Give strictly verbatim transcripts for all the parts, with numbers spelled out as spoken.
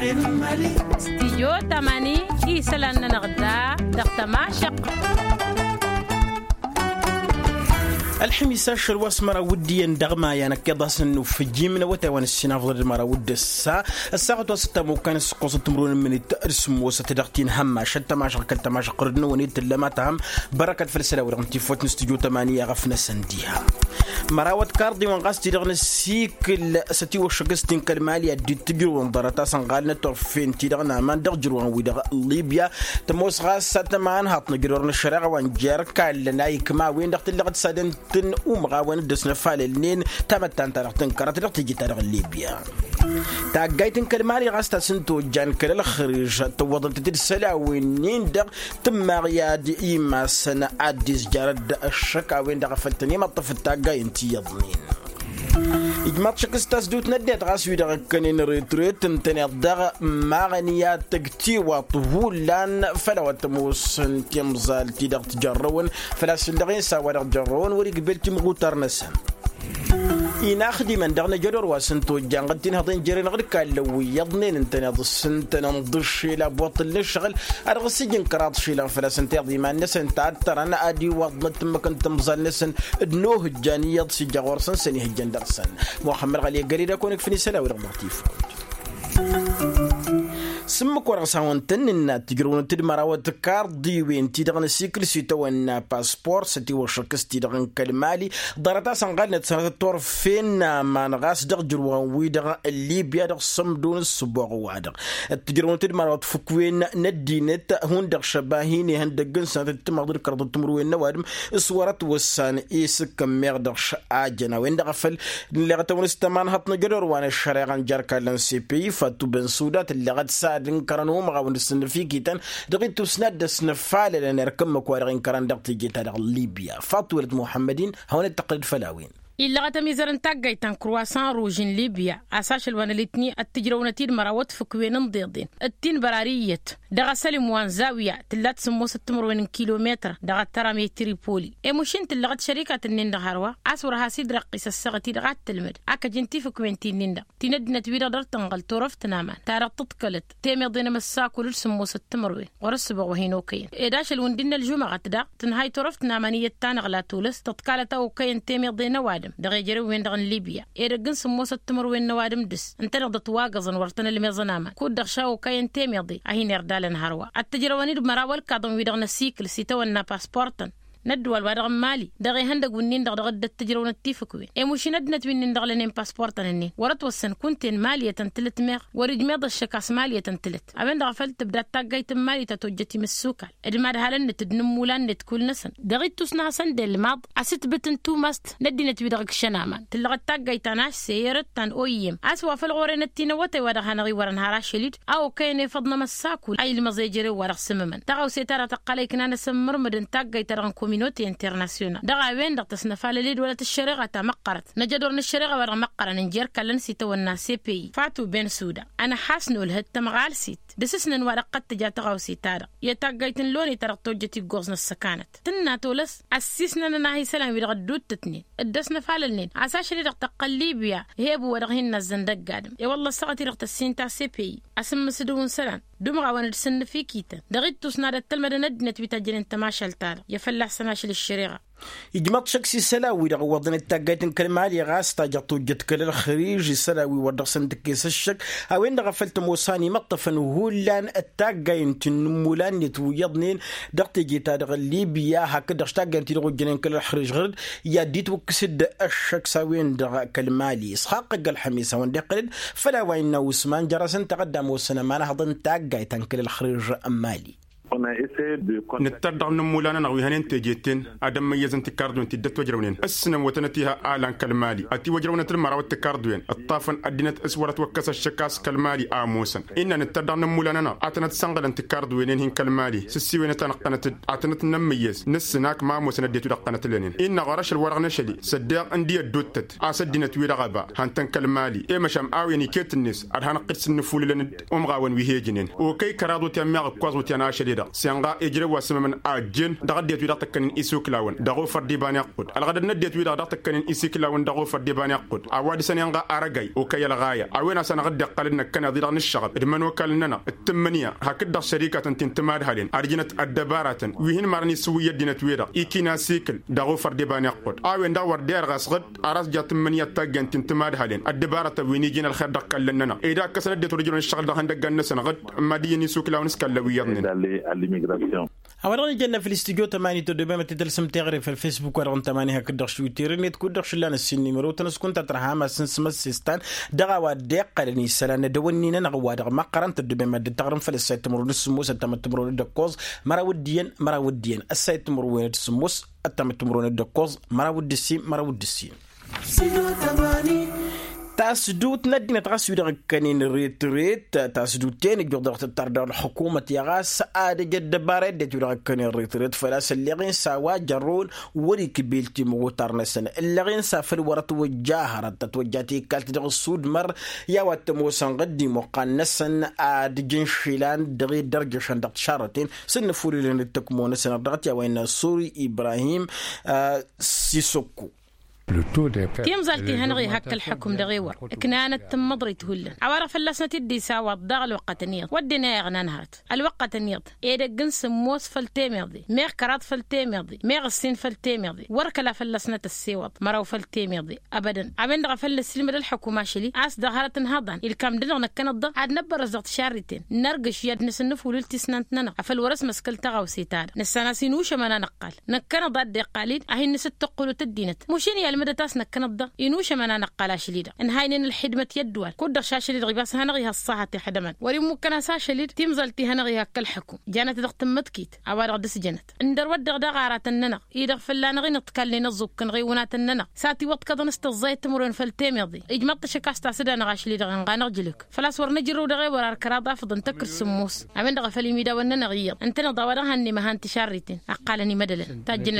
استيجو تماني إيسلان نغدا دقت ماشق الحميسة شروس مرا ودي ندغما يعني كذا سنو في جيمنا وتوان السنة فضل مرا ود الساعة الساعة توسط مكان سقوط تمرون من الترسم وستدقتين هم شتى ما شكلت ما شقرنا ونيت لما تهم بركة فلسلة ورمتي فوت نستجو تمانية غفنا سنديها مراوت كاردي وانغاستي دغنا السيكل ستي وشقستين كالمالية دي تجرو وانضرطا سنغالنا تورفين تيدغنا ما ندغجرو ويدغ ليبيا تموس غاس ساتمان هات نجرورنا الشرع وانجار كالنا يكما وين دغت اللغة سادن تن أمغا وين دسنا فالنين تمتان تارغتن كرات دغت تجي تارغ ليبيا تاقايتن كالمالي غاستا سنتو جان كال الخريج توضل تدير السلا وينين دغ تما غيادي إيما سنة عديس جارد الشكا وين دغ فلتني ما طفت تاقاين تيضنين إجماع شكستاس دوت نديت غاس ويدا كانين ريتريت تنتني الدغ ماغنيات تكتي وطفولان فلا وتموس تيمزال تيدغ تجرون فلا سندغين ساوار جرون وري قبلتي مغوتر نسن إنا خدمة دغنا جدور واسنتو جانغتين هذين جرين غير كالو يضنين انتنا ضسنتنا نضشي لا بوطل للشغل ارغسجن كرات شيلا فلا سنتي ضي ما نسن تعتر انا ادي وضنت ما كنت مزال نسن ادنوه الجانيه سجا غورسن سني هجن درسن محمد غالي قريده كونك فيني سلاوي رغبتيف سمك ورغساون تننا تجرون تدمراوات كاردي وين تيدغن سيكل سيتوان باسبور ستي وشركس تيدغن كالمالي ضرطا سنغالنا تسنغتور فين ما نغاس دغ جروان ويدغ ليبيا دغ صمدون السبوغ وادغ تجرون تدمراوات فكوين ندينت هون دغ شباهيني هندقن سنة تمغدر كرد تمروين نوادم اسوارت وسان ايسك كمير دغ شاجنا وين دغ فل لغتون استمان هطن جرور وان الشريغان جاركا لنسي بي فاتو بن سودات اللي غد سا دين كرانو ما غون السنفي كيتن دغيتو سند سنفال لان ركم كوارين كران دغتي جيتا دغ ليبيا فاطولة محمدين هون التقليد فلاوين إلا غتميزرن تاقايتان كرواسان روجين ليبيا أساش الواناليتني التجرونتين مراوات فكوين مضيضين التين برارية دغا سالم وان زاوية تلات سمو ستمروين كيلومتر دغا ترامي تريبولي إموشين تلغت شركة النين دغاروا أسورها سيد رقيس السغتي دغا التلمد أكا جنتي فكوين تين نين دغ تندنا تويدا در تنغل تورف تنامان تارق تطكلت تيمي ضينا مساكو للسمو ستمروين ورسبغ وهينوكين إداش الوندين الجمعة دغ تنهاي تورف تنامانية تانغلا تولس تطكالتا وكين تيمي ضينا وادم دغي جري وين دغن ليبيا إيرجن سموسة تمر وين نوادم دس انت نقدر واقظن ورتنا اللي مزناما كود دغشاو كاين تيميضي أهين يردالن هروا التجربة مراول كادم ويدغن السيكل سيتونا باسبورتن ندوال وادغ مالي دغي هندق ونين دغ دغ التجربة نتيفكوين اي موشي ندنت وين دغ لنين باسبورتن النين ورت وسن كنتين مالية تنتلت ميغ ورج ميض الشكاس مالية تنتلت أبين دغ فلت تبدا تاقايت مالي تتوجتي من السوكال ادمار هالن تدنمولان نتكول نسن دغي تسنها سند الماض أست بتن تو ماست ندينت ويدغك شنامان تلغت تاقايت ناش سيرت تان اويم أسوا في الغورين التينواتي ودغ هنغي ورن هاراشليد أو كاين فضنا مساكو أي المزيجري ورغ سممن دغو سيتارة تقاليك نانا سمر مدن تاقايت رغن كومينوتي انترناسيونال دغا وين دغ تسنفال ليد ولا الشريغة تمقرت نجدور الشريغة ورغ مقرة ننجير كلن سيتونا سي بي فاتو بين سودا أنا حاسنو الهت مغال سيت دسسنا ورقت تجا تغاو سيتارة يتاقايتن لوني ترق توجتي قوزنا السكانت تنا تولس أسسنا ناهي سلام ويدغ الدود تتنين الدسنا فالنين عساش ليدغ تقل ليبيا هيبو ورغهن الزندق قادم يا والله السغتي رغت السينتا سي بي أسم سدون سلام دمغا وانا دسن في كيتا دغيت تسناد التلمد ندنت بتجرين تماشى التار يفلح سماشي للشريغة إجماع شخصي سلاوي دغ وضن التاقايتن كلمالي غاس تاجطو جت كل الخريج سلاوي ودغ سندكيس الشك أوين دغ فلت موساني مطفن وهولان التاقاين تنمولان يتويضنين دغ تجيتا دغ ليبيا هكذا اشتاقاين تدغو جنين كل الخريج غرد يديت وكسد الشك ساوين دغ كلمالي إسحاق الحميسة وان دقلد فلا وين وسمان جرسن تقدم وسنا ما نهضن تاقايتن كل الخريج أمالي نتردع نمولانا نغوي هنين تجيتين ادم ميزن تكاردوين تدت وجرونين السنم وتنتيها اعلان كالمالي اتي وجرونه المرا والتكاردوين الطافن ادينت اسورت وكس الشكاس كالمالي اموسن ان نتردع نمولانا اتنت سنغل تكاردوين هين كالمالي سسيوين تنقنت اتنت نميز نسناك ما موسن ديتو دقنت لنين ان غرش الورغ نشلي صدق اندي دوتت اسدينت ويرغبا هانتن كالمالي اي مشام اويني كيتنس ادهان قدس النفول لن امغاون ويهجنين وكي كرادو تيمغ كوزو تينا شديده دا سيانغا اجري واسم من اجين دا ديت ودا تكن اسوك لاون دا فردي بان يقود الغد نديت ودا دا تكن اسيك لاون دا فردي بان يقود اواد سنيانغا ارغاي وكي الغايه اوينا سنه غد قالنا كان دير نشغل من وكلنا التمنيه هكذا شركه تنتماد هالين ارجنت الدبارات وين مرني سويه دينت ويدا ايكينا سيكل دا فردي بان يقود اوين دا ور دير غسغد اراس جات تمنيه تاغن تنتماد هالين الدبارات وين يجينا الخير دقلنا اذا كسن ديت رجل الشغل دا هندغن سنه غد مديني سوك لاون أولا جينا في الاستوديو تماني تدبي ما تدرسم تغري في الفيسبوك ورغم تماني هكدر شوي تيرنت كودر شلان السني مرو تنس كنت ترهاما سنسمس سيستان دغوا ديق لني سلان دوني نغوا دغ ما قرنت تدبي ما تغرم في السيت مرو نسموس تم تمرو دكوز مرا وديين مرا وديين السيت مرو نسموس تم تمرو دكوز مرا ودسي مرا ودسي تاسدوت ندينا تغسو دغ كانين ريتريت تاسدوتين جوردر تردر الحكومه يغاس اد جد بارد دغ كانين ريتريت فلاس اللي غين سوا جرون وريك بيلتي موتر نسن اللي غين سافر ورت وجاهر تتوجاتي كالت دغ السود مر يا وتموسن قدي مقنسن اد جنشيلان دغ درجه شندق شارتين سن فوري تكمون سن دغت يا وين سوري ابراهيم آه سيسوكو كيم زالتي هنغي هك الحكم دغيور كنانت مضري تهلن عوارف اللسنة تدي ساوى الضغ الوقت النيض ودنا يغنى نهرت الوقت النيض إيدا جنس موس فلتيميضي ميغ كرات فلتيميضي ميغ السين فلتيميضي وركلا فلسنة السيوط مرو فلتيميضي أبدا عبين دغ فلسلم للحكومة شلي عاس دغهرة هضان الكام دلغ نكن الضغ عاد نبر رزقت شارتين نرقش يد نسنف وللتي سنانتنا أفل ورس مسكل تغاو سيتار نساناسينوش منا نقال نكن ضد قالين أهي نست تقولو تدينت مشيني مدى تاسنا كنضة إنوش منا نقالاش ليدا إن هاينين الحدمة يدوال كودر شاشليد غيباس هنغيها الصاحة حدمان وري ممكن ساشليد تيمزلتي هنغيها كالحكم جانت دغت متكيت عوار غدس جنت اندر ودغ دغارات الننا إيدغ فلان غي نتكالي نزوب كن غيونات الننا ساتي وقت كذا نستزايد تمرون فلتيم يضي إجمط شكاستا سدا نغاش ليدا غنغا جلك فلاس ور نجرو دغي ورار كراضا فضن تكر سموس عمين دغ فلي ميدا وننا غير انت نضاورها اني مهان تشاريتين أقالني مدلن تاجن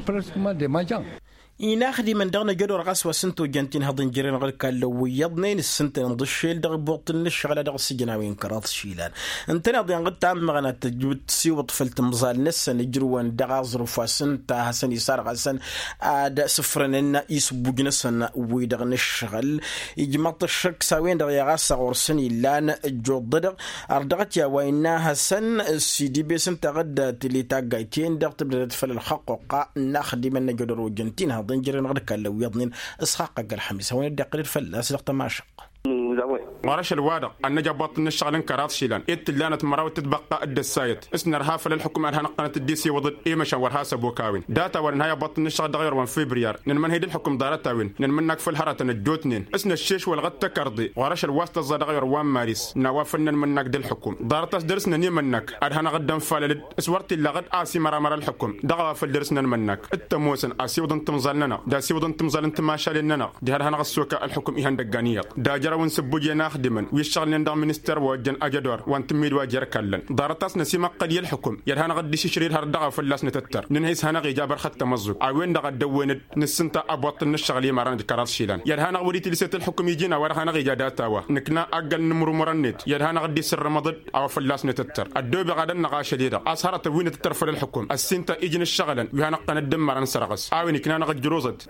القريب إن أخدي من دغنا جدور غاس وسنتو جنتين هضن جرين غير كالو يضنين السنتين نضشيل دغ بوطن الشغلة دغ السجناوين كراض شيلان انتنا ضيان قد تعمل مغانا تجود سيوط فلت مزال نسا نجروان دغا ظروفا سنتا حسن يسار غاسن آد سفرننا يسبو جنسن ويدغن الشغل يجمط الشرك ساوين دغ يغاس غورسن يلان جود دغ أردغت يا وينا حسن سيدي بيسن تغد تليتا قايتين دغ تبدأ تفل الحقوقا ناخدي من جدور وجنتين ضنجرين غير كلو يضنين اسحاق الحميس هون الدقيق فلاس لقطه ما شق ورش الوادق أن جابط النشغل كرات شيلان إتلانة مراو تتبقى الدسايت اسن رهاف للحكومة أنها نقنة الديسي وضد إيما شاورها سبوكاوين داتا ورنها بط النشغل دغير من فبراير نمن هيد الحكم دارتاوين نمن نك في الحرة الجوتنين اسن الشيش والغد تكرضي ورش الواسطة زدغير وان ماريس نوافن من نك دل الحكم دارتاس درسنا نيمنك أدهنا غدا فالد اسورتي لغد آسي مرا مرا الحكم دغوا في درسنا منك التموسن آسي وضن تمزلنا دا سي وضن تمزل انت ما شالنا دي هرهنا غسوكا الحكم إيهان دقانيات دا جراون سبوجينا خدمن ويشتغل ندام منستر وجن أجدور وانتميد واجر كلن دارتاس نسيما قليل الحكم يرهنا غد شرير هردغا فلاس نتتر ننهيس هنا غي جابر خط مزق عوين دغ دوين نسنتا ابوط النشغلي مران كراس شيلان يرهنا وريتي لسيت الحكم يجينا ورهنا غي جاداتاوا نكنا اقل نمر مرنت يرهنا غد سر مضد او فلاس نتتر الدوب غدا نغا شديده اسهرت وين تترفل الحكم السنتا يجن الشغلن وهنا قندم مران سرقس عوين كنا نغ جروزت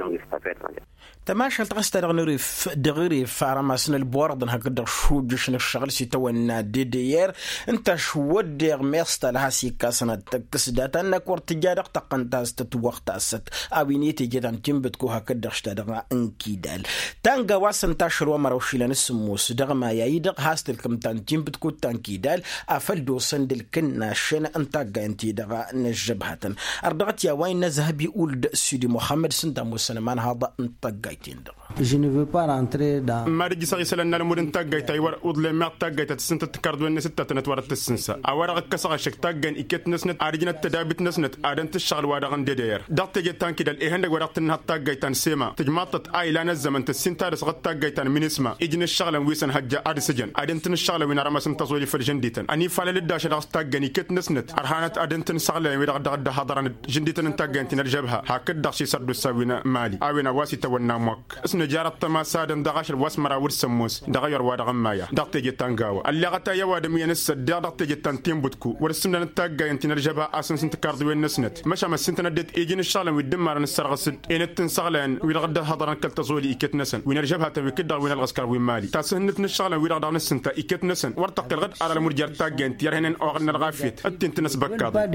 تماشى تغستر نريف دغري فارماسن البورد هكذا شو جشن الشغل سيتونا دي دير انت شو دير ميستا لها سيكاسنا تكسدات انك ورتجارق تقنتاس تتوقت اسات اوينيتي جدان تنبتكو هكذا اشتدغا انكيدال تانغا واسن تاشروا مروشيلان السموس دغما يايدغ هاستل كمتان تنبتكو تانكيدال افل دوسن دلكنا شن انتاقا انتي دغا نجبهتن اردغت يا وين ذهبي اولد سيدي محمد سنتا موسنمان هذا انتاقا Je ne veux pas rentrer dans ما رجع سعي سلنا المدن تاجي تايور أضل ما تاجي تتسنت تكردو الناس تتنت ورا التسنسة أورا كسر الشك تاجين إكيت نسنت أرجعنا التدابيت نسنت أرجعنا الشغل ورا عن دير دقت جت تان كده الإهند ورا تنها تاجي تان سيما تجمعت أي لنا الزمن تسنت رس غت تاجي تان من اسمه إجن الشغل ويسن هجا أرسجن أرجعنا الشغل وين رمى سنتزوجي في الجنديتن أني فعل الداش رس تاجين إكيت نسنت أرهانت أرجعنا الشغل وين رغد رغد حضرنا جنديتن تاجين تنرجبها هكذا دقشي سردو سوينا مالي أوينا واسي تونا مك اسن نجارة تماساد دغاش الواسمرا ورسموس دغير وادغ مايا دغتي جتانغاوا اللي غتا يواد مي نس دغتي جتان تيمبوتكو ورسمنا نتاغا انت نرجبها اسن سنت كاردو النسنت مشى ما سنت ندت ايجين الشغله ودمار نسرغسد ان تنسغلان ويلغد هضرن كلتزولي ايكت نسن وينرجبها تبي كدر وين الغسكر وين مالي تاسنت نشغله ويلغد نسنت ايكت نسن ورتق الغد على المرجر تاغا انت يرهن اوغن الغافيت انت نسبكاد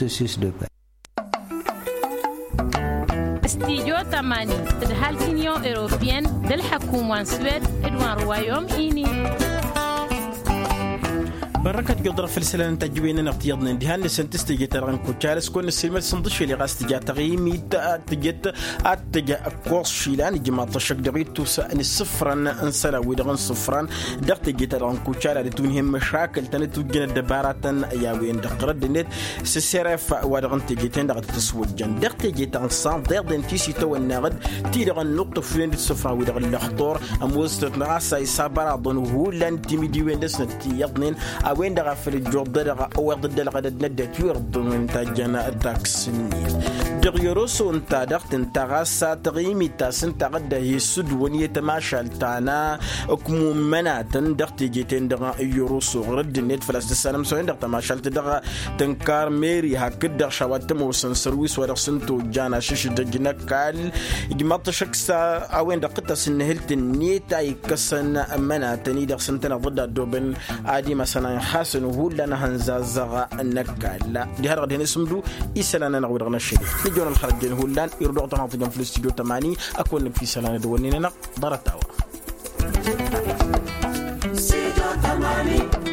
استيجو تماني تدهال كينيو إيروبيان دل حكومة سويد إدوان روايوم إيني بركة قدرة في السلام تجوين نقطيضنا دهان لسنتستي جتران كوتشارس كون السلمة صندوش اللي غاست جا تغيمي تجت أتجا قوس شيلان جماعة الشق دقيق توسع أن الصفران أنسلا ويدغن صفران دقت جتران كوتشارا لتونهم مشاكل تنتوجنا دبارات ياوين دقرد النت سسرف ودغن تجتين دقت تسود جن دقت جتران صان ضد تيسي تو النغد تيدغن نقطة فين الصفران ويدغن الخطور أموزت نغاسا يصابر ضنوه لان تيميدي وين دسنت يقنين وين دغا في الجوب دغا او ضد الغدد ندت يرد من تاجنا التاكسين دغيروسو انت دغت انت غاسا تغيمي تاس انت غدا يسد وني تماشى تانا اكمو مناتن دغت جيتين دغا يوروسو رد النت فلاس السلام سو دغت تماشى دغا تنكار ميري هكذا شوات موسن سرويس ودغ سنتو جانا شش دجنا كال جماط شكسا اوين دقت سنهلت النيت اي كسن مناتني دغ سنتنا ضد دوبن ادي مثلا حسن هو لنا هنزازغا النكال دي هرغ دين اسمدو يسلانا نغود غنا الشيء نجون الخرج دين هو لان يردو طناطجن في الاستوديو ثمانية اكون في سلانا دونينا ضرتاوا